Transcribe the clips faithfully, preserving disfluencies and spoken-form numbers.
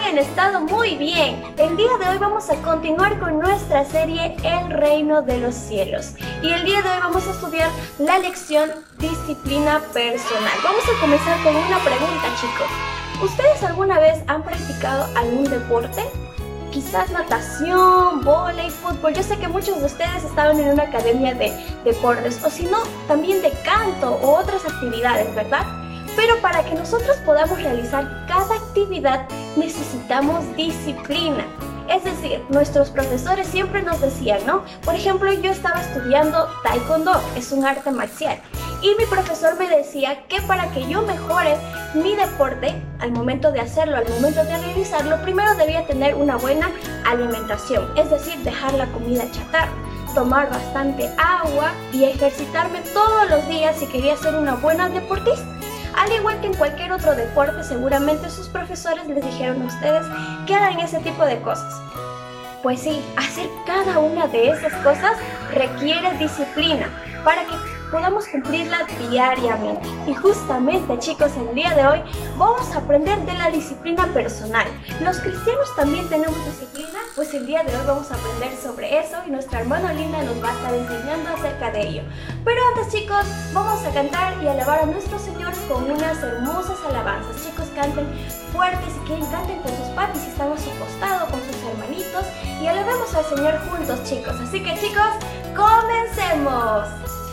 hayan estado muy bien. El día de hoy vamos a continuar con nuestra serie El Reino de los Cielos. Y el día de hoy vamos a estudiar la lección Disciplina Personal. Vamos a comenzar con una pregunta, chicos. ¿Ustedes alguna vez han practicado algún deporte? Quizás natación, vóley, fútbol. Yo sé que muchos de ustedes estaban en una academia de deportes, o si no, también de canto o otras actividades, ¿verdad? Pero para que nosotros podamos realizar cada actividad necesitamos disciplina. Es decir, nuestros profesores siempre nos decían, ¿no? Por ejemplo, yo estaba estudiando Taekwondo, es un arte marcial. Y mi profesor me decía que para que yo mejore mi deporte, al momento de hacerlo, al momento de realizarlo, primero debía tener una buena alimentación. Es decir, dejar la comida chatarra, tomar bastante agua y ejercitarme todos los días si quería ser una buena deportista. Al igual que en cualquier otro deporte, seguramente sus profesores les dijeron a ustedes que hagan ese tipo de cosas. Pues sí, hacer cada una de esas cosas requiere disciplina para que podamos cumplirla diariamente. Y justamente, chicos, en el día de hoy vamos a aprender de la disciplina personal. ¿Los cristianos también tenemos disciplina? Pues el día de hoy vamos a aprender sobre eso y nuestra hermana Linda nos va a estar enseñando acerca de ello. Pero antes, chicos, vamos a cantar y alabar a nuestro Señor con unas hermosas alabanzas. Chicos, canten fuerte, si quieren canten con sus papis, si están a su costado, con sus hermanitos, y alabemos al Señor juntos, chicos. Así que, chicos, comencemos.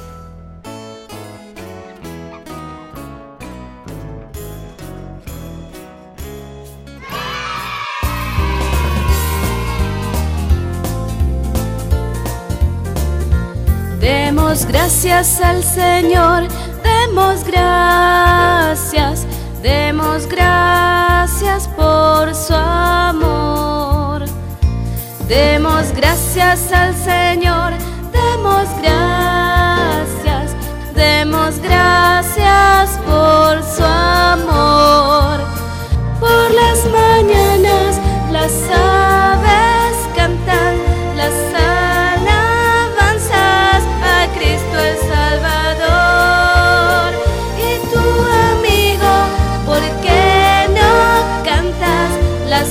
Demos gracias al Señor, demos gracias, demos gracias por su amor. Demos gracias al Señor, demos gracias, demos gracias por su amor. Por las mañanas las aves cantan, las alabanzas a Cristo el Salvador. Y tu amigo, ¿por qué no cantas las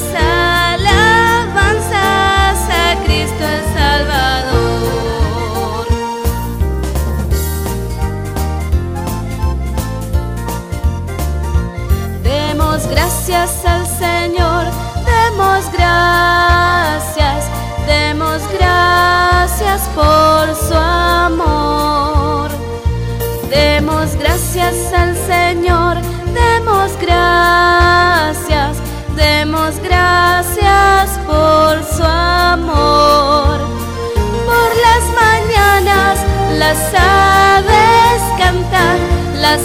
alabanzas a Cristo el Salvador? Demos gracias al Señor, demos gracias, demos gracias por su amor. Demos gracias al Señor, demos gracias, demos gracias por su amor. Por las mañanas las aves cantan, las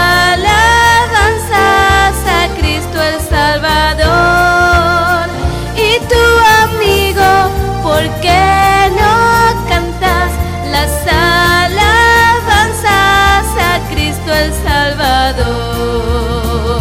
alabanzas a Cristo el Salvador. Y tu amigo, ¿por qué no cantas las alabanzas a Cristo el Salvador?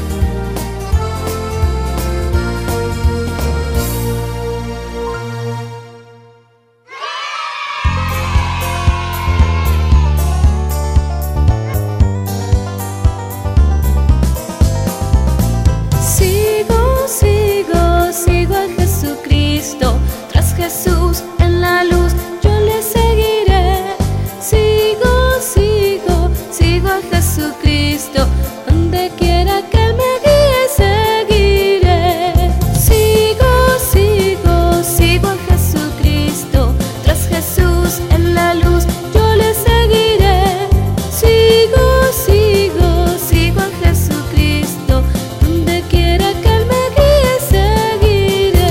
Sigo, sigo, sigo a Jesucristo. Tras Jesús en la luz yo le seguiré. Sigo, sigo, sigo a Jesucristo. Donde quiera que Él me guíe, seguiré. Sigo, sigo, sigo a Jesucristo. Tras Jesús en la luz yo le seguiré. Sigo, sigo, sigo a Jesucristo. Donde quiera que Él me guíe, seguiré.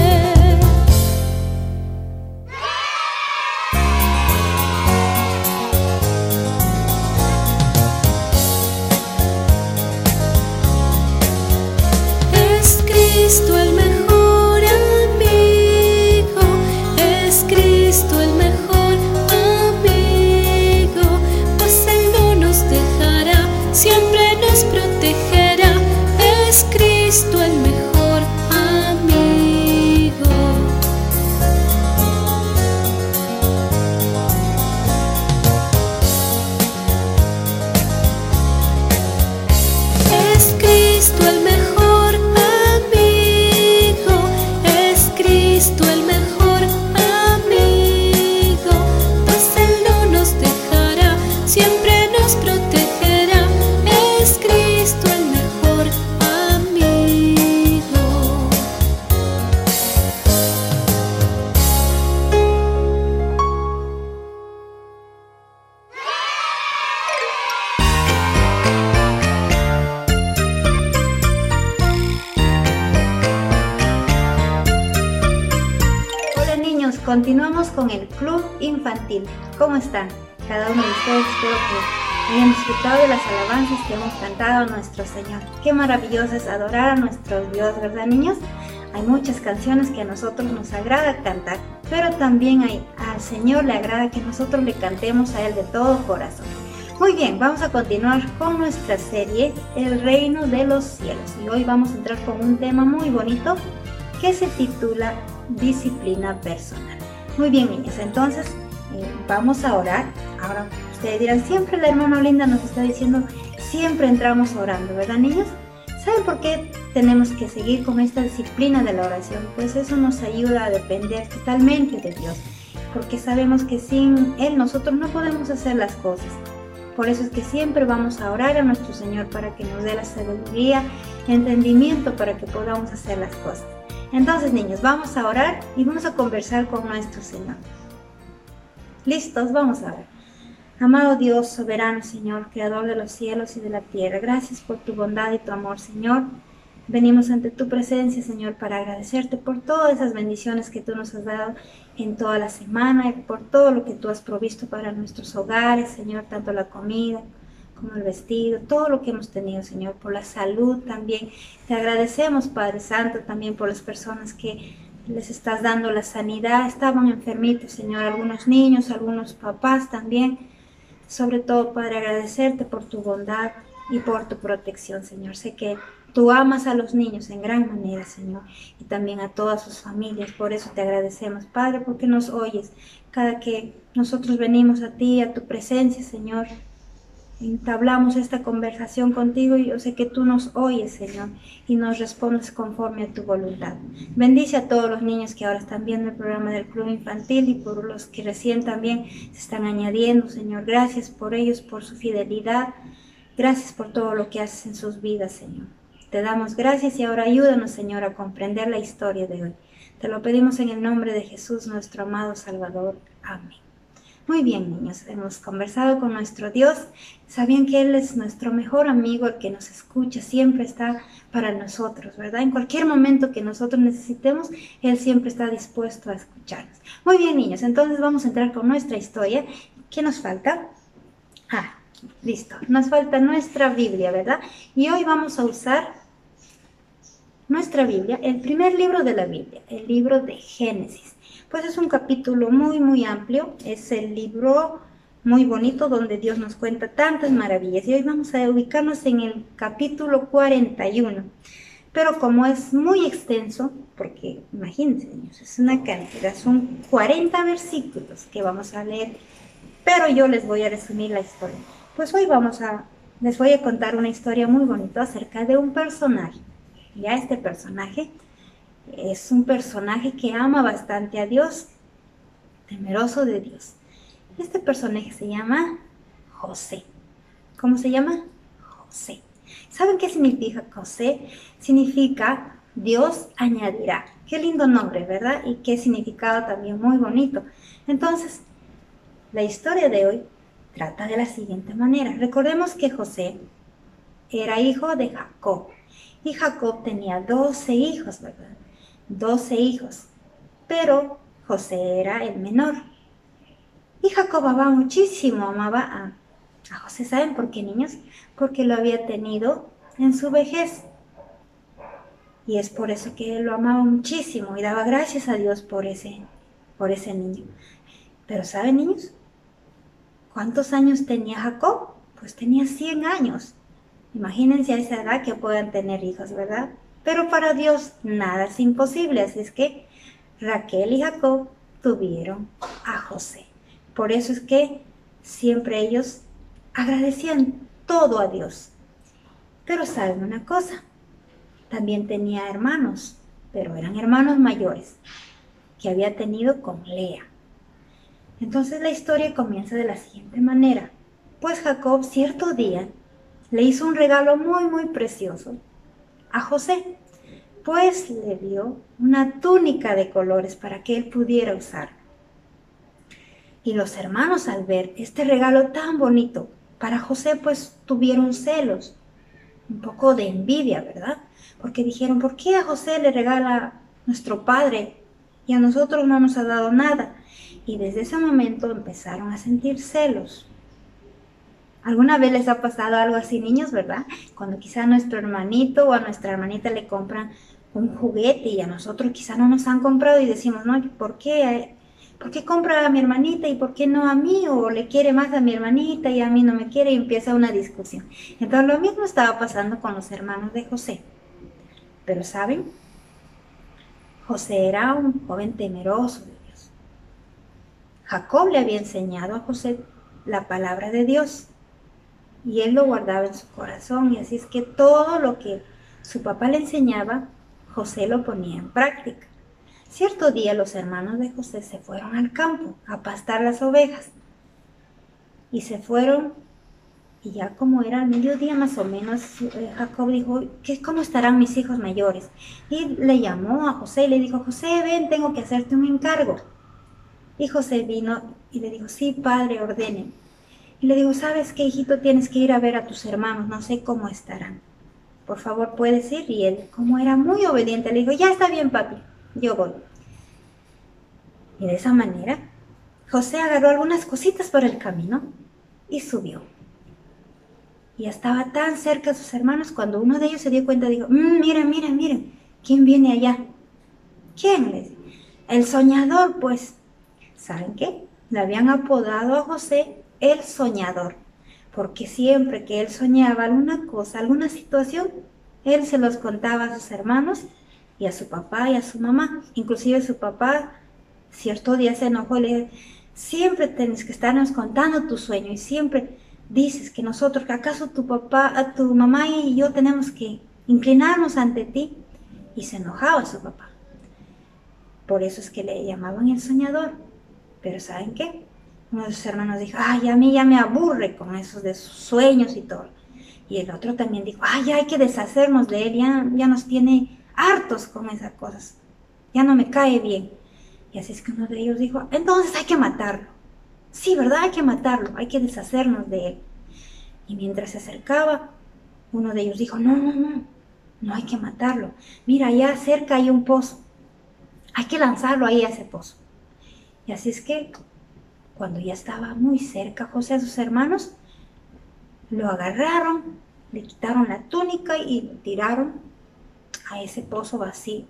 Es Cristo el mejor amigo, es Cristo el mejor amigo, pues Él no nos dejará, siempre nos protegerá. Es Cristo el mejor amigo. Es Cristo el mejor amigo. continuamos con el Club Infantil. ¿Cómo están? Cada uno de ustedes, espero que hayan disfrutado de las alabanzas que hemos cantado a nuestro Señor. Qué maravilloso es adorar a nuestro Dios, ¿verdad, niños? Hay muchas canciones que a nosotros nos agrada cantar, pero también hay, al Señor le agrada que nosotros le cantemos a Él de todo corazón. Muy bien, vamos a continuar con nuestra serie El Reino de los Cielos. Y hoy vamos a entrar con un tema muy bonito que se titula Disciplina Personal. Muy bien, niños, entonces eh, vamos a orar. Ahora ustedes dirán, siempre la hermana Olinda nos está diciendo, siempre entramos orando, ¿verdad, niños? ¿Saben por qué tenemos que seguir con esta disciplina de la oración? Pues eso nos ayuda a depender totalmente de Dios, porque sabemos que sin Él nosotros no podemos hacer las cosas. Por eso es que siempre vamos a orar a nuestro Señor para que nos dé la sabiduría, entendimiento para que podamos hacer las cosas. Entonces, niños, vamos a orar y vamos a conversar con nuestro Señor. ¿Listos? Vamos a orar. Amado Dios, soberano Señor, Creador de los cielos y de la tierra, gracias por tu bondad y tu amor, Señor. Venimos ante tu presencia, Señor, para agradecerte por todas esas bendiciones que tú nos has dado en toda la semana y por todo lo que tú has provisto para nuestros hogares, Señor, tanto la comida como el vestido, todo lo que hemos tenido, Señor, por la salud también. Te agradecemos, Padre Santo, también por las personas que les estás dando la sanidad. Estaban enfermitos, Señor, algunos niños, algunos papás también. Sobre todo, Padre, agradecerte por tu bondad y por tu protección, Señor. Sé que tú amas a los niños en gran manera, Señor, y también a todas sus familias. Por eso te agradecemos, Padre, porque nos oyes cada que nosotros venimos a ti, a tu presencia, Señor. Entablamos esta conversación contigo y yo sé que tú nos oyes, Señor, y nos respondes conforme a tu voluntad. Bendice a todos los niños que ahora están viendo el programa del Club Infantil y por los que recién también se están añadiendo, Señor. Gracias por ellos, por su fidelidad. Gracias por todo lo que haces en sus vidas, Señor. Te damos gracias y ahora ayúdanos, Señor, a comprender la historia de hoy. Te lo pedimos en el nombre de Jesús, nuestro amado Salvador. Amén. Muy bien, niños, hemos conversado con nuestro Dios. Sabían que Él es nuestro mejor amigo, el que nos escucha, siempre está para nosotros, ¿verdad? En cualquier momento que nosotros necesitemos, Él siempre está dispuesto a escucharnos. Muy bien, niños, entonces vamos a entrar con nuestra historia. ¿Qué nos falta? Ah, listo, nos falta nuestra Biblia, ¿verdad? Y hoy vamos a usar nuestra Biblia, el primer libro de la Biblia, el libro de Génesis. Pues es un capítulo muy, muy amplio, es el libro muy bonito donde Dios nos cuenta tantas maravillas. Y hoy vamos a ubicarnos en el capítulo cuarenta y uno. Pero como es muy extenso, porque imagínense, niños, es una cantidad, son cuarenta versículos que vamos a leer, pero yo les voy a resumir la historia. Pues hoy vamos a, les voy a contar una historia muy bonita acerca de un personaje. Ya este personaje es un personaje que ama bastante a Dios, temeroso de Dios. Este personaje se llama José. ¿Cómo se llama? José. ¿Saben qué significa José? Significa Dios añadirá. Qué lindo nombre, ¿verdad? Y qué significado también muy bonito. Entonces, la historia de hoy trata de la siguiente manera. Recordemos que José era hijo de Jacob. Y Jacob tenía doce hijos, ¿verdad? doce hijos, pero José era el menor. Y Jacob amaba muchísimo, amaba a, a José. ¿Saben por qué, niños? Porque lo había tenido en su vejez. Y es por eso que él lo amaba muchísimo y daba gracias a Dios por ese, por ese niño. Pero ¿saben, niños? ¿Cuántos años tenía Jacob? Pues tenía cien años. Imagínense a esa edad que puedan tener hijos, ¿verdad? Pero para Dios nada es imposible, así es que Raquel y Jacob tuvieron a José. Por eso es que siempre ellos agradecían todo a Dios. Pero saben una cosa, también tenía hermanos, pero eran hermanos mayores, que había tenido con Lea. Entonces la historia comienza de la siguiente manera. Pues Jacob cierto día le hizo un regalo muy muy precioso a José, pues le dio una túnica de colores para que él pudiera usar. Y los hermanos, al ver este regalo tan bonito para José, pues tuvieron celos, un poco de envidia, ¿verdad? Porque dijeron, ¿por qué a José le regala nuestro padre y a nosotros no nos ha dado nada. Y desde ese momento empezaron a sentir celos. ¿Alguna vez les ha pasado algo así, niños, verdad? Cuando quizá a nuestro hermanito o a nuestra hermanita le compran un juguete y a nosotros quizá no nos han comprado y decimos, no, ¿por qué? ¿Por qué compra a mi hermanita y por qué no a mí? O le quiere más a mi hermanita y a mí no me quiere, y empieza una discusión. Entonces lo mismo estaba pasando con los hermanos de José. Pero ¿saben? José era un joven temeroso de Dios. Jacob le había enseñado a José la palabra de Dios y él lo guardaba en su corazón, y así es que todo lo que su papá le enseñaba, José lo ponía en práctica. Cierto día los hermanos de José se fueron al campo a pastar las ovejas y se fueron, y ya como era el mediodía más o menos, Jacob dijo, ¿qué, ¿cómo estarán mis hijos mayores? Y le llamó a José y le dijo, José, ven, tengo que hacerte un encargo. Y José vino y le dijo, sí, padre, ordene. Y le digo, ¿sabes qué, hijito? Tienes que ir a ver a tus hermanos, no sé cómo estarán. Por favor, ¿puedes ir? Y él, como era muy obediente, le dijo, ya está bien, papi, yo voy. Y de esa manera, José agarró algunas cositas por el camino y subió. Y estaba tan cerca de sus hermanos cuando uno de ellos se dio cuenta, dijo, mmm, miren, miren, miren, ¿quién viene allá? ¿Quién? Les dijo, el soñador, pues. ¿Saben qué? Le habían apodado a José el soñador, porque siempre que él soñaba alguna cosa, alguna situación, él se los contaba a sus hermanos y a su papá y a su mamá. Inclusive su papá cierto día se enojó y le dijo, siempre tienes que estarnos contando tu sueño y siempre dices que nosotros, que acaso tu papá, a tu mamá y yo tenemos que inclinarnos ante ti. Y se enojaba su papá. Por eso es que le llamaban el soñador. Pero ¿saben qué? Uno de sus hermanos dijo, ay, a mí ya me aburre con esos de sus sueños y todo. Y el otro también dijo, ay, ya hay que deshacernos de él, ya, ya nos tiene hartos con esas cosas, ya no me cae bien. Y así es que uno de ellos dijo, entonces hay que matarlo. Sí, ¿verdad? Hay que matarlo, hay que deshacernos de él. Y mientras se acercaba, uno de ellos dijo, no, no, no, no hay que matarlo. Mira, allá cerca hay un pozo, hay que lanzarlo ahí a ese pozo. Y así es que cuando ya estaba muy cerca José a sus hermanos, lo agarraron, le quitaron la túnica y lo tiraron a ese pozo vacío.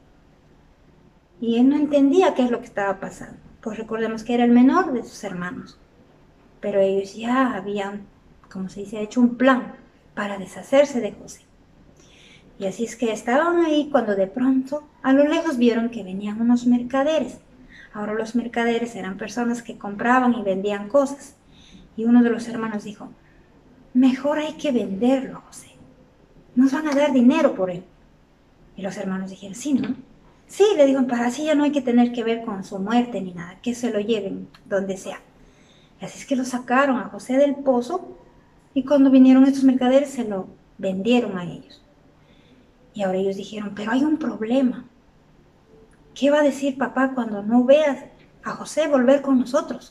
Y él no entendía qué es lo que estaba pasando, pues recordemos que era el menor de sus hermanos. Pero ellos ya habían, como se dice, hecho un plan para deshacerse de José. Y así es que estaban ahí cuando de pronto a lo lejos vieron que venían unos mercaderes. Ahora los mercaderes eran personas que compraban y vendían cosas. Y uno de los hermanos dijo, mejor hay que venderlo, José. Nos van a dar dinero por él. Y los hermanos dijeron, sí, ¿no? Sí, le dijo, para así ya no hay que tener que ver con su muerte ni nada, que se lo lleven donde sea. Y así es que lo sacaron a José del pozo y cuando vinieron estos mercaderes se lo vendieron a ellos. Y ahora ellos dijeron, pero hay un problema. ¿Qué va a decir papá cuando no veas a José volver con nosotros?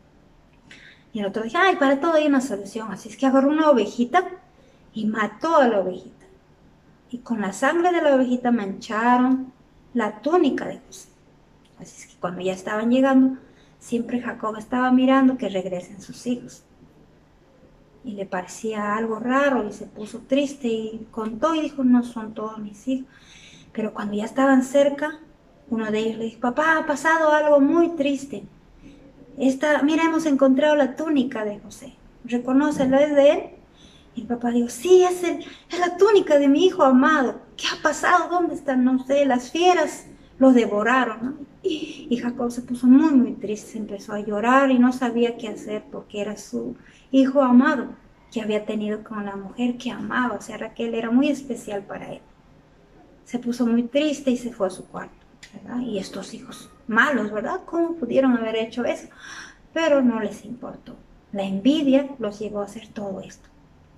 Y el otro dijo, ay, para todo hay una solución. Así es que agarró una ovejita y mató a la ovejita. Y con la sangre de la ovejita mancharon la túnica de José. Así es que cuando ya estaban llegando, siempre Jacob estaba mirando que regresen sus hijos. Y le parecía algo raro y se puso triste y contó y dijo, no son todos mis hijos. Pero cuando ya estaban cerca, uno de ellos le dijo, papá, ha pasado algo muy triste. Esta, mira, hemos encontrado la túnica de José. ¿Reconócelo? ¿Es de él? Y el papá dijo, sí, es, el, es la túnica de mi hijo amado. ¿Qué ha pasado? ¿Dónde están? No sé, las fieras lo devoraron, ¿no? Y, y Jacob se puso muy, muy triste, empezó a llorar y no sabía qué hacer porque era su hijo amado que había tenido con la mujer que amaba. O sea, Raquel era muy especial para él. Se puso muy triste y se fue a su cuarto, ¿verdad? Y estos hijos malos, ¿verdad? ¿Cómo pudieron haber hecho eso? Pero no les importó. La envidia los llevó a hacer todo esto.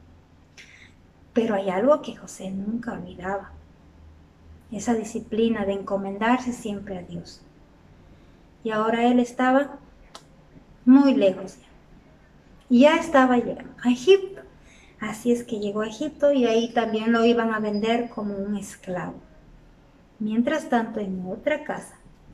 Pero hay algo que José nunca olvidaba. Esa disciplina de encomendarse siempre a Dios. Y ahora él estaba muy lejos ya. Y ya estaba llegando a Egipto. Así es que llegó a Egipto y ahí también lo iban a vender como un esclavo. Mientras tanto, en otra casa,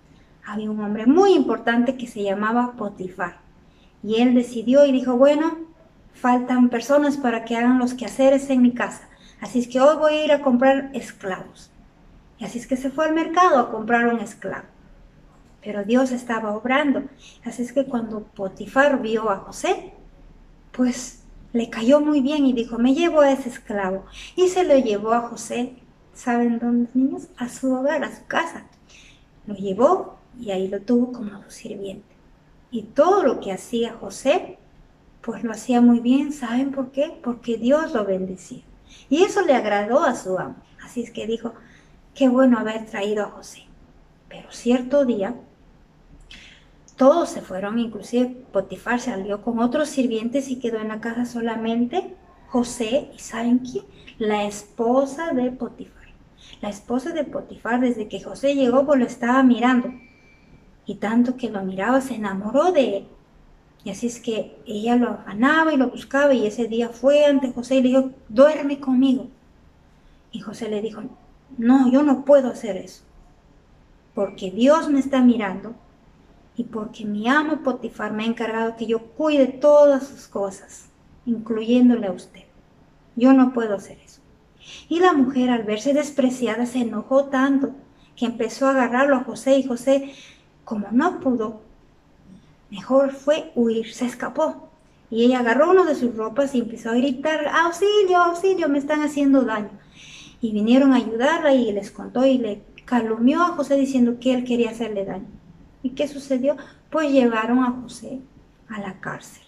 había un hombre muy importante que se llamaba Potifar. Y él decidió y dijo, bueno, faltan personas para que hagan los quehaceres en mi casa. Así es que hoy voy a ir a comprar esclavos. Y así es que se fue al mercado a comprar un esclavo. Pero Dios estaba obrando. Así es que cuando Potifar vio a José, pues le cayó muy bien y dijo, me llevo a ese esclavo. Y se lo llevó a José, ¿saben dónde, niños? A su hogar, a su casa. Lo llevó y ahí lo tuvo como su sirviente. Y todo lo que hacía José, pues lo hacía muy bien. ¿Saben por qué? Porque Dios lo bendecía. Y eso le agradó a su amo. Así es que dijo, qué bueno haber traído a José. Pero cierto día, todos se fueron, inclusive Potifar salió con otros sirvientes y quedó en la casa solamente José. ¿Y saben quién? La esposa de Potifar. La esposa de Potifar, desde que José llegó, pues lo estaba mirando. Y tanto que lo miraba, se enamoró de él. Y así es que ella lo afanaba y lo buscaba, y ese día fue ante José y le dijo, duerme conmigo. Y José le dijo, no, yo no puedo hacer eso, porque Dios me está mirando y porque mi amo Potifar me ha encargado que yo cuide todas sus cosas, incluyéndole a usted. Yo no puedo hacer eso. Y la mujer, al verse despreciada, se enojó tanto que empezó a agarrarlo a José, y José, como no pudo, mejor fue huir, se escapó. Y ella agarró uno de sus ropas y empezó a gritar, auxilio, auxilio, me están haciendo daño. Y vinieron a ayudarla y les contó y le calumnió a José diciendo que él quería hacerle daño. ¿Y qué sucedió? Pues llevaron a José a la cárcel.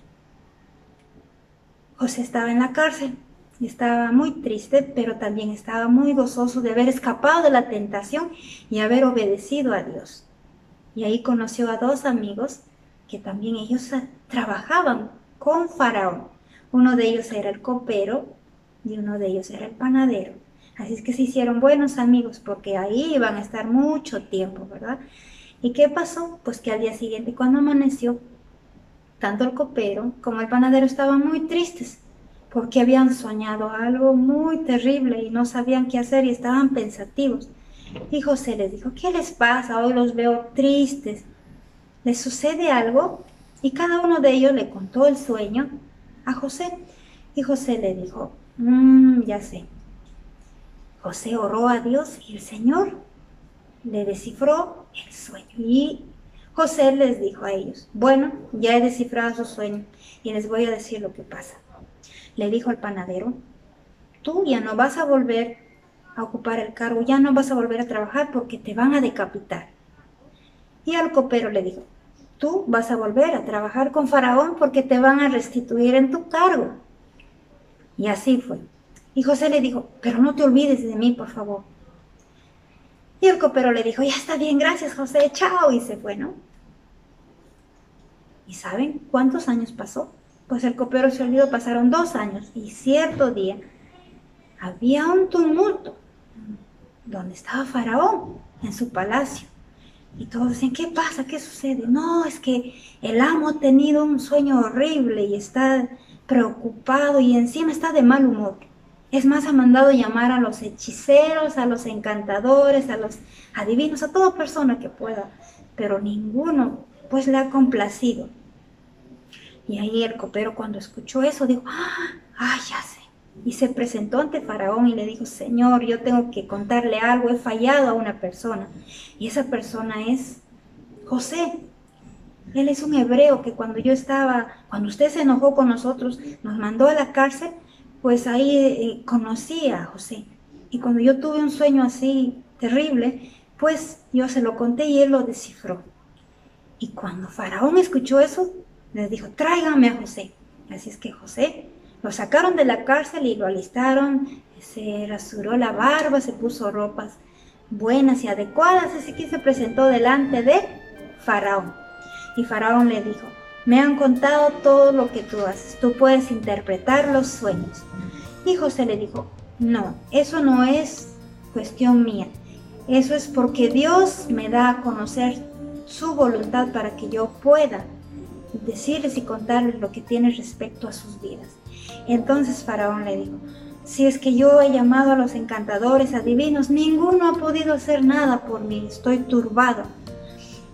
José estaba en la cárcel y estaba muy triste, pero también estaba muy gozoso de haber escapado de la tentación y haber obedecido a Dios. Y ahí conoció a dos amigos que también ellos trabajaban con Faraón. Uno de ellos era el copero y uno de ellos era el panadero. Así es que se hicieron buenos amigos porque ahí iban a estar mucho tiempo, ¿verdad? ¿Y qué pasó? Pues que al día siguiente, cuando amaneció, tanto el copero como el panadero estaban muy tristes porque habían soñado algo muy terrible y no sabían qué hacer y estaban pensativos. Y José les dijo, ¿qué les pasa? Hoy los veo tristes. ¿Les sucede algo? Y cada uno de ellos le contó el sueño a José. Y José le dijo, mmm, ya sé. José oró a Dios y el Señor le descifró el sueño. Y José les dijo a ellos, bueno, ya he descifrado su sueño y les voy a decir lo que pasa. Le dijo al panadero, tú ya no vas a volver a ocupar el cargo, ya no vas a volver a trabajar porque te van a decapitar. Y al copero le dijo, tú vas a volver a trabajar con Faraón porque te van a restituir en tu cargo. Y así fue. Y José le dijo, pero no te olvides de mí, por favor. Y el copero le dijo, ya está bien, gracias José, chao, y se fue, ¿no? ¿Y saben cuántos años pasó? Pues el copero se olvidó, pasaron dos años, y cierto día había un tumulto donde estaba Faraón en su palacio. Y todos decían, ¿qué pasa? ¿Qué sucede? No, es que el amo ha tenido un sueño horrible y está preocupado y encima está de mal humor. Es más, ha mandado llamar a los hechiceros, a los encantadores, a los adivinos, a toda persona que pueda, pero ninguno pues le ha complacido. Y ahí el copero, cuando escuchó eso, dijo, ¡ah, ya sé! Y se presentó ante Faraón y le dijo, Señor, yo tengo que contarle algo, he fallado a una persona. Y esa persona es José. Él es un hebreo que cuando yo estaba, cuando usted se enojó con nosotros, nos mandó a la cárcel, pues ahí eh, conocí a José. Y cuando yo tuve un sueño así terrible, pues yo se lo conté y él lo descifró. Y cuando Faraón escuchó eso, les dijo, tráiganme a José. Así es que José lo sacaron de la cárcel y lo alistaron, se rasuró la barba, se puso ropas buenas y adecuadas, así que se presentó delante de Faraón. Y Faraón le dijo, me han contado todo lo que tú haces, tú puedes interpretar los sueños. Y José le dijo, no, eso no es cuestión mía, eso es porque Dios me da a conocer su voluntad para que yo pueda decirles y contarles lo que tiene respecto a sus vidas. Entonces Faraón le dijo, si es que yo he llamado a los encantadores, adivinos, ninguno ha podido hacer nada por mí, estoy turbado.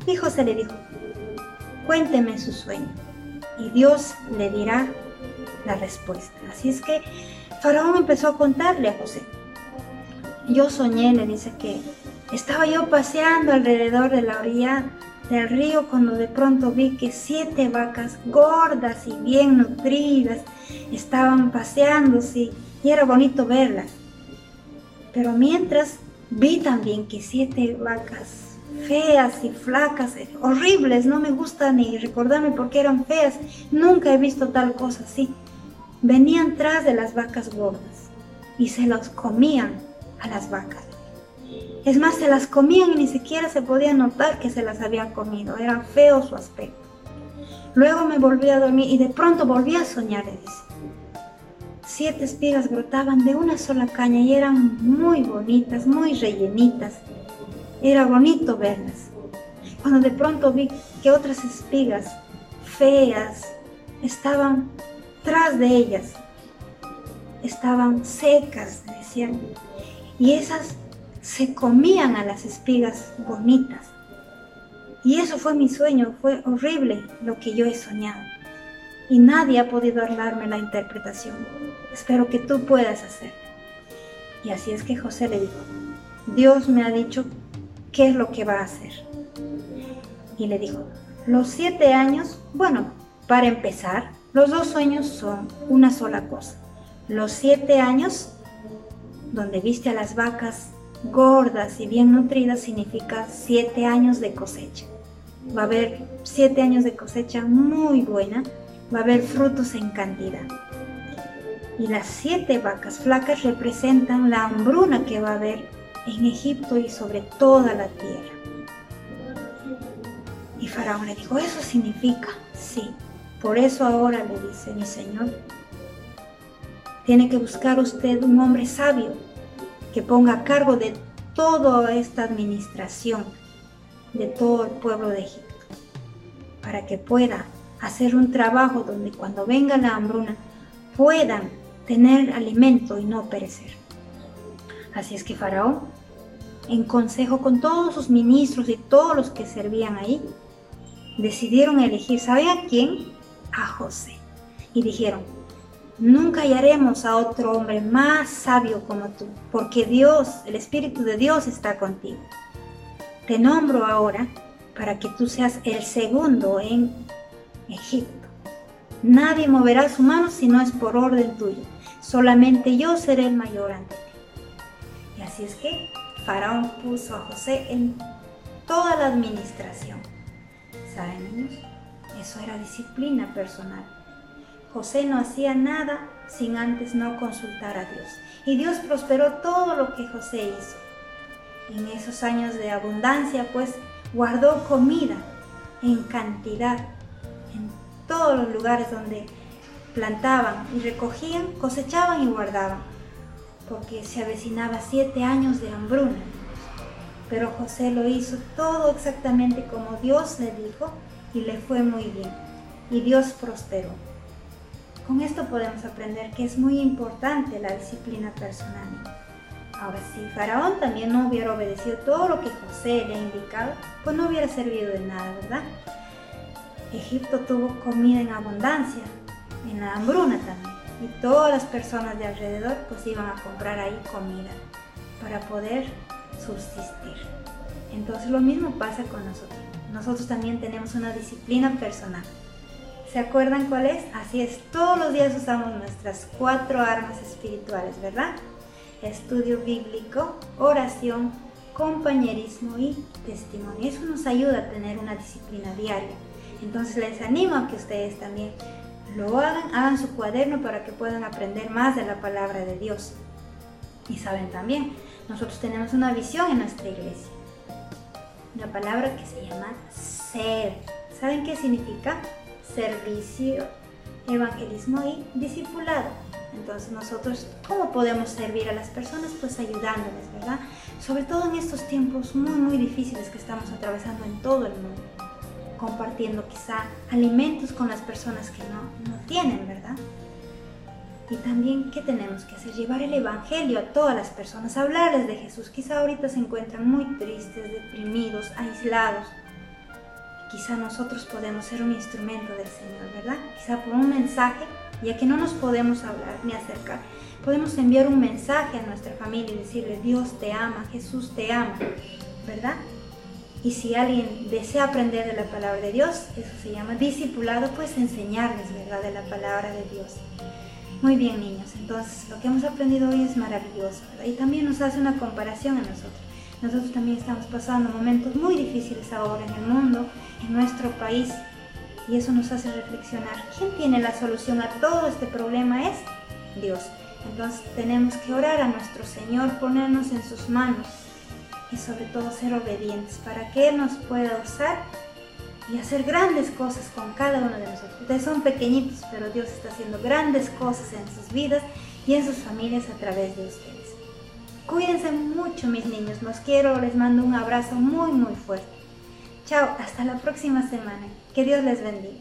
Y José le dijo, cuénteme su sueño y Dios le dirá la respuesta. Así es que Faraón empezó a contarle a José. Yo soñé, le dice, que estaba yo paseando alrededor de la orilla del río cuando de pronto vi que siete vacas gordas y bien nutridas estaban paseándose y era bonito verlas. Pero mientras vi también que siete vacas feas y flacas, horribles, no me gusta ni recordarme porque eran feas, nunca he visto tal cosa así, venían tras de las vacas gordas y se las comían a las vacas. Es más, se las comían y ni siquiera se podía notar que se las habían comido, era feo su aspecto. Luego me volví a dormir y de pronto volví a soñar, le dice. Siete espigas brotaban de una sola caña y eran muy bonitas, muy rellenitas. Era bonito verlas. Cuando de pronto vi que otras espigas feas estaban tras de ellas, estaban secas, decían, y esas se comían a las espigas bonitas. Y eso fue mi sueño, fue horrible lo que yo he soñado. Y nadie ha podido darme la interpretación. Espero que tú puedas hacerlo. Y así es que José le dijo, Dios me ha dicho qué es lo que va a hacer. Y le dijo, los siete años, bueno, para empezar, los dos sueños son una sola cosa. Los siete años donde viste a las vacas gordas y bien nutridas significa siete años de cosecha. Va a haber siete años de cosecha muy buena, va a haber frutos en cantidad. Y las siete vacas flacas representan la hambruna que va a haber en Egipto y sobre toda la tierra. Y Faraón le dijo, eso significa, sí, por eso ahora le dice mi señor, tiene que buscar usted un hombre sabio que ponga a cargo de toda esta administración de todo el pueblo de Egipto, para que pueda hacer un trabajo donde cuando venga la hambruna puedan tener alimento y no perecer. Así es que Faraón, en consejo con todos sus ministros y todos los que servían ahí, decidieron elegir, ¿sabe a quién? A José. Y dijeron, nunca hallaremos a otro hombre más sabio como tú, porque Dios, el Espíritu de Dios está contigo. Te nombro ahora para que tú seas el segundo en Egipto. Nadie moverá su mano si no es por orden tuyo. Solamente yo seré el mayor ante ti. Y así es que Faraón puso a José en toda la administración. ¿Saben, niños? Eso era disciplina personal. José no hacía nada sin antes no consultar a Dios. Y Dios prosperó todo lo que José hizo. En esos años de abundancia, pues, guardó comida en cantidad en todos los lugares donde plantaban y recogían, cosechaban y guardaban, porque se avecinaba siete años de hambruna. Pero José lo hizo todo exactamente como Dios le dijo y le fue muy bien. Y Dios prosperó. Con esto podemos aprender que es muy importante la disciplina personal. Ahora, si Faraón también no hubiera obedecido todo lo que José le ha indicado, pues no hubiera servido de nada, ¿verdad? Egipto tuvo comida en abundancia, en la hambruna también, y todas las personas de alrededor pues iban a comprar ahí comida para poder subsistir. Entonces lo mismo pasa con nosotros. Nosotros también tenemos una disciplina personal. ¿Se acuerdan cuál es? Así es, todos los días usamos nuestras cuatro armas espirituales, ¿verdad? Estudio bíblico, oración, compañerismo y testimonio. Eso nos ayuda a tener una disciplina diaria. Entonces les animo a que ustedes también lo hagan, hagan su cuaderno para que puedan aprender más de la palabra de Dios. Y saben también, nosotros tenemos una visión en nuestra iglesia. Una palabra que se llama ser. ¿Saben qué significa? Servicio, evangelismo y discipulado. Entonces nosotros, ¿cómo podemos servir a las personas? Pues ayudándoles, ¿verdad? Sobre todo en estos tiempos muy, muy difíciles que estamos atravesando en todo el mundo. Compartiendo quizá alimentos con las personas que no, no tienen, ¿verdad? Y también, ¿qué tenemos que hacer? Llevar el evangelio a todas las personas, hablarles de Jesús. Quizá ahorita se encuentran muy tristes, deprimidos, aislados. quizá nosotros podemos ser un instrumento del Señor, ¿verdad? Quizá por un mensaje, ya que no nos podemos hablar ni acercar, podemos enviar un mensaje a nuestra familia y decirle: Dios te ama, Jesús te ama, ¿verdad? Y si alguien desea aprender de la palabra de Dios, eso se llama discipulado, pues enseñarles, ¿verdad?, de la palabra de Dios. Muy bien, niños, entonces lo que hemos aprendido hoy es maravilloso, ¿verdad? Y también nos hace una comparación a nosotros. Nosotros también estamos pasando momentos muy difíciles ahora en el mundo, en nuestro país, y eso nos hace reflexionar. ¿Quién tiene la solución a todo este problema? Es Dios. Entonces tenemos que orar a nuestro Señor, ponernos en sus manos y sobre todo ser obedientes para que Él nos pueda usar y hacer grandes cosas con cada uno de nosotros. Ustedes son pequeñitos, pero Dios está haciendo grandes cosas en sus vidas y en sus familias a través de ustedes. Cuídense mucho, mis niños, los quiero, les mando un abrazo muy muy fuerte. Chao, hasta la próxima semana. Que Dios les bendiga.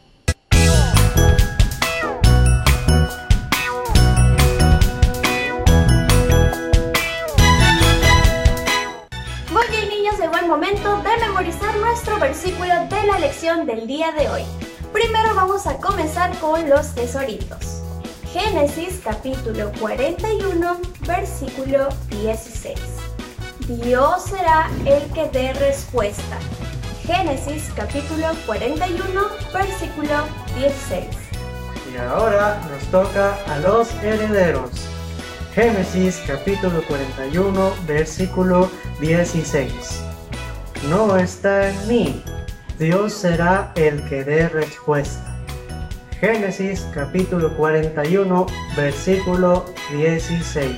Muy bien, niños, llegó el momento de memorizar nuestro versículo de la lección del día de hoy. Primero vamos a comenzar con los tesoritos. Génesis capítulo cuarenta y uno, versículo dieciséis. Dios será el que dé respuesta. Génesis capítulo cuarenta y uno, versículo dieciséis. Y ahora nos toca a los herederos. Génesis capítulo cuarenta y uno, versículo dieciséis. No está en mí, Dios será el que dé respuesta. Génesis capítulo cuarenta y uno, versículo dieciséis.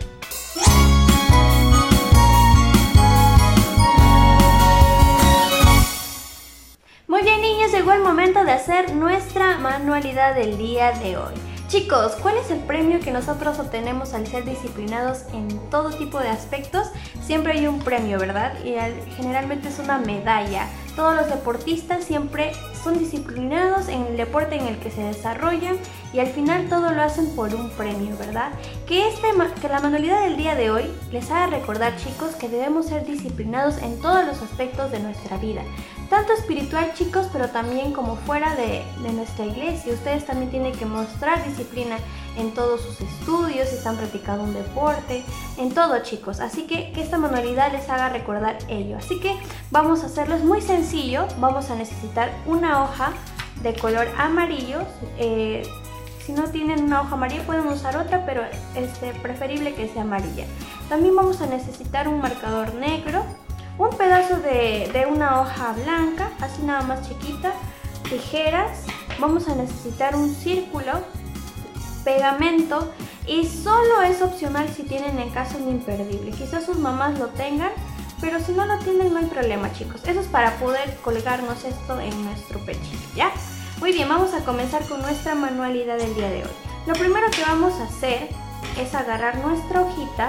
Muy bien, niños, llegó el momento de hacer nuestra manualidad del día de hoy. Chicos, ¿cuál es el premio que nosotros obtenemos al ser disciplinados en todo tipo de aspectos? Siempre hay un premio, ¿verdad? Y al, generalmente es una medalla. Todos los deportistas siempre son disciplinados en el deporte en el que se desarrollan y al final todo lo hacen por un premio, ¿verdad? Que, este, que la manualidad del día de hoy les haga recordar, chicos, que debemos ser disciplinados en todos los aspectos de nuestra vida. Tanto espiritual, chicos, pero también como fuera de, de nuestra iglesia. Ustedes también tienen que mostrar disciplina en todos sus estudios, si están practicando un deporte, en todo, chicos. Así que que esta manualidad les haga recordar ello. Así que vamos a hacerlo, es muy sencillo. Vamos a necesitar una hoja de color amarillo. Eh, si no tienen una hoja amarilla pueden usar otra, pero es preferible que sea amarilla. También vamos a necesitar un marcador negro, un pedazo de, de una hoja blanca, así nada más chiquita, tijeras, vamos a necesitar un círculo, pegamento, y solo es opcional si tienen en casa un imperdible. Quizás sus mamás lo tengan, pero si no lo tienen no hay problema, chicos. Eso es para poder colgarnos esto en nuestro pechito, ¿ya? Muy bien, vamos a comenzar con nuestra manualidad del día de hoy. Lo primero que vamos a hacer es agarrar nuestra hojita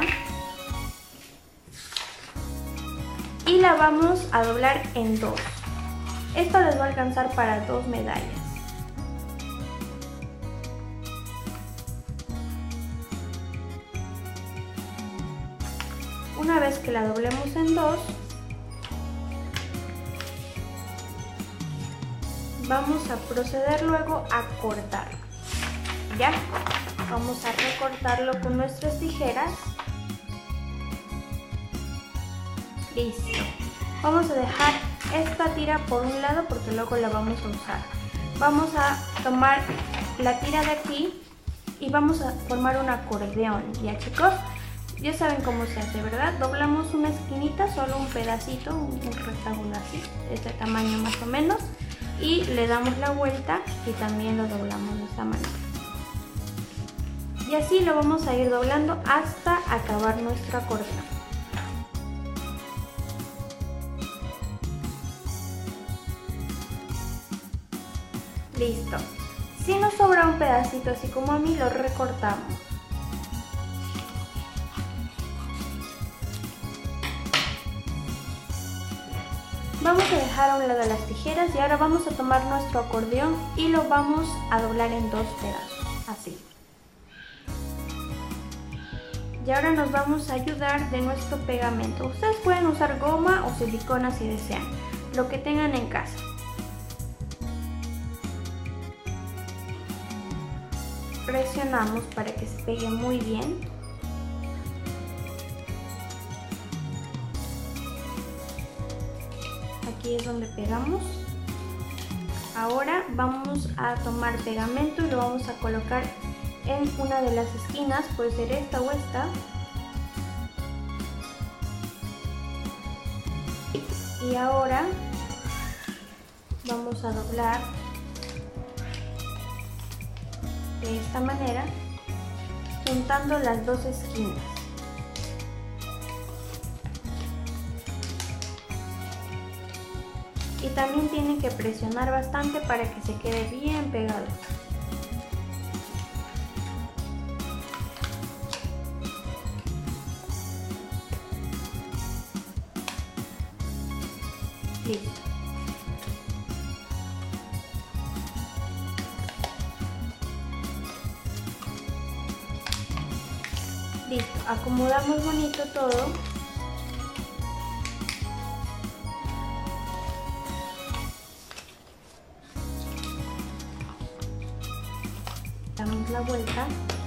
y la vamos a doblar en dos. Esto les va a alcanzar para dos medallas. Una vez que la doblemos en dos, vamos a proceder luego a cortar. ¿Ya? Vamos a recortarlo con nuestras tijeras. Listo. Vamos a dejar esta tira por un lado porque luego la vamos a usar. Vamos a tomar la tira de aquí y vamos a formar un acordeón. ¿Ya, chicos? Ya saben cómo se hace, ¿verdad? Doblamos una esquinita, solo un pedacito, un rectángulo así, de este tamaño más o menos, y le damos la vuelta y también lo doblamos de esta manera. Y así lo vamos a ir doblando hasta acabar nuestro acordeón. Listo. Si nos sobra un pedacito así como a mí, lo recortamos. Vamos a dejar a un lado las tijeras y ahora vamos a tomar nuestro acordeón y lo vamos a doblar en dos pedazos, así. Y ahora nos vamos a ayudar de nuestro pegamento. Ustedes pueden usar goma o silicona si desean, lo que tengan en casa. presionamos para que se pegue muy bien. Aquí es donde pegamos. Ahora vamos a tomar pegamento y lo vamos a colocar en una de las esquinas, puede ser esta o esta. Y ahora vamos a doblar de esta manera, juntando las dos esquinas. Y también tienen que presionar bastante para que se quede bien pegado. Listo. Listo, acomodamos bonito todo. Damos la vuelta.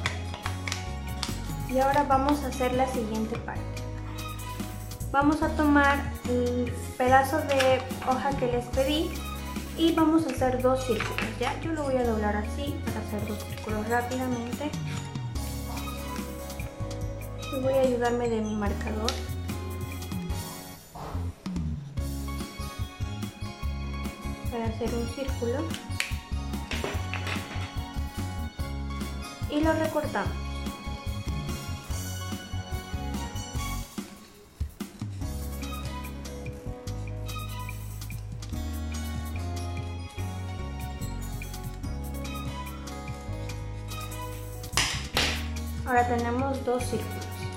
Y ahora vamos a hacer la siguiente parte. Vamos a tomar el pedazo de hoja que les pedí y vamos a hacer dos círculos, ¿ya? Yo lo voy a doblar así para hacer dos círculos rápidamente. Y voy a ayudarme de mi marcador. Para hacer un círculo. Y lo recortamos. Ahora tenemos dos círculos.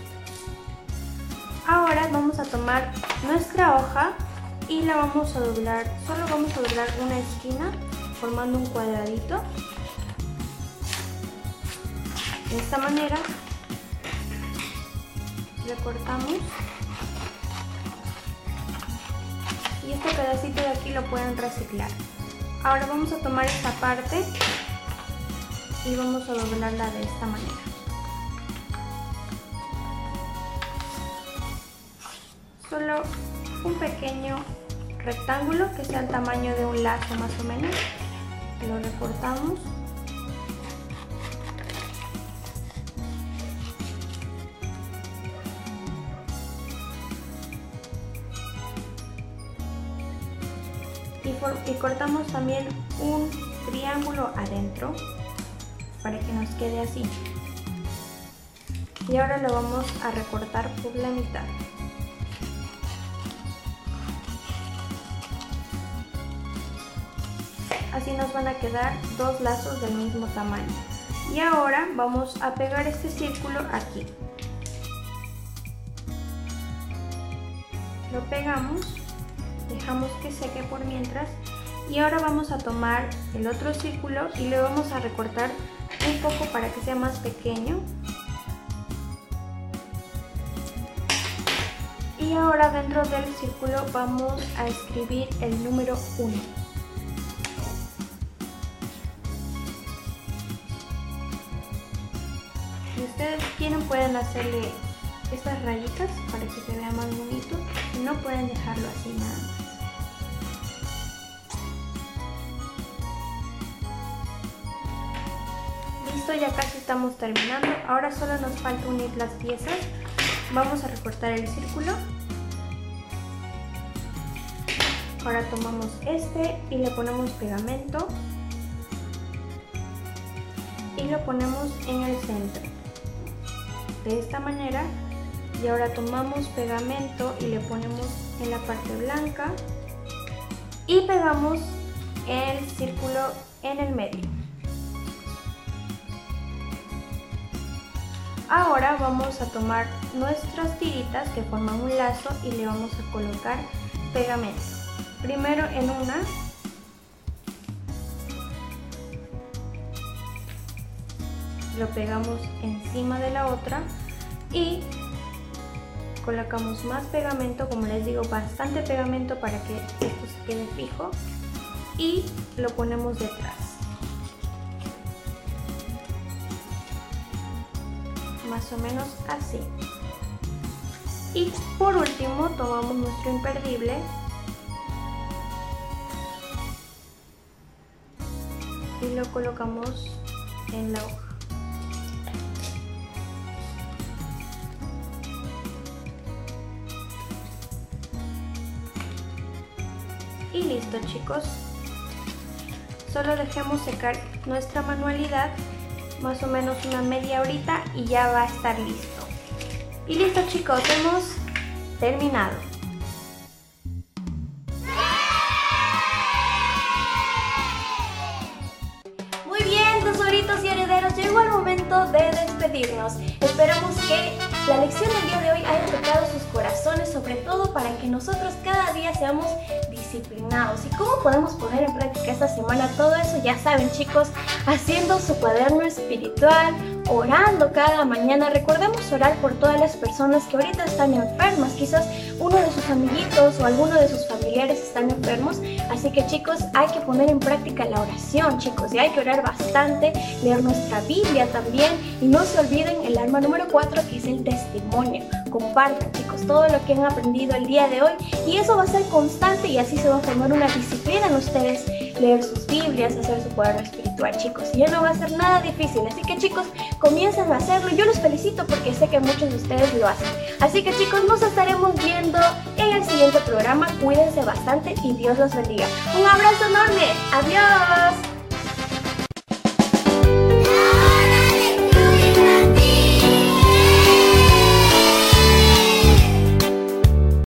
Ahora vamos a tomar nuestra hoja y la vamos a doblar, solo vamos a doblar una esquina formando un cuadradito. De esta manera recortamos y este pedacito de aquí lo pueden reciclar. Ahora vamos a tomar esta parte y vamos a doblarla de esta manera. Solo un pequeño rectángulo que sea el tamaño de un lazo más o menos. Lo recortamos. Y, for, y cortamos también un triángulo adentro para que nos quede así. Y ahora lo vamos a recortar por la mitad. Así nos van a quedar dos lazos del mismo tamaño. Y ahora vamos a pegar este círculo aquí. Lo pegamos, dejamos que seque por mientras. Y ahora vamos a tomar el otro círculo y le vamos a recortar un poco para que sea más pequeño. Y ahora dentro del círculo vamos a escribir el número uno. Si ustedes quieren pueden hacerle estas rayitas para que se vea más bonito, si no pueden dejarlo así nada más. Listo, ya casi estamos terminando, ahora solo nos falta unir las piezas. Vamos a recortar el círculo. Ahora tomamos este y le ponemos pegamento y lo ponemos en el centro. De esta manera. Y ahora tomamos pegamento y le ponemos en la parte blanca y pegamos el círculo en el medio. Ahora vamos a tomar nuestras tiritas que forman un lazo y le vamos a colocar pegamento. Primero en una. Lo pegamos encima de la otra y colocamos más pegamento, como les digo, bastante pegamento para que esto se quede fijo y lo ponemos detrás. más o menos así. Y por último tomamos nuestro imperdible y lo colocamos en la hoja. Y listo, chicos. Solo dejemos secar nuestra manualidad más o menos una media horita y ya va a estar listo. Y listo, chicos, hemos terminado. Muy bien, tesoritos y herederos, llegó el momento de despedirnos. Esperamos que la lección del día de hoy haya tocado sus corazones, sobre todo para que nosotros cada día seamos disciplinados. ¿Y cómo podemos poner en práctica esta semana todo eso? Ya saben, chicos, haciendo su cuaderno espiritual, orando cada mañana. Recordemos orar por todas las personas que ahorita están enfermas. Quizás uno de sus amiguitos o alguno de sus familiares están enfermos. Así que, chicos, hay que poner en práctica la oración, chicos, y hay que orar bastante, leer nuestra Biblia también. Y no se olviden el arma número cuatro, que es el testimonio. Compartan, chicos, todo lo que han aprendido el día de hoy, y eso va a ser constante y así se va a formar una disciplina en ustedes. Leer sus Biblias, hacer su cuaderno espiritual, chicos, y ya no va a ser nada difícil. Así que, chicos, comiencen a hacerlo. Yo los felicito porque sé que muchos de ustedes lo hacen. Así que, chicos, nos estaremos viendo en el siguiente programa. Cuídense bastante y Dios los bendiga. Un abrazo enorme. Adiós.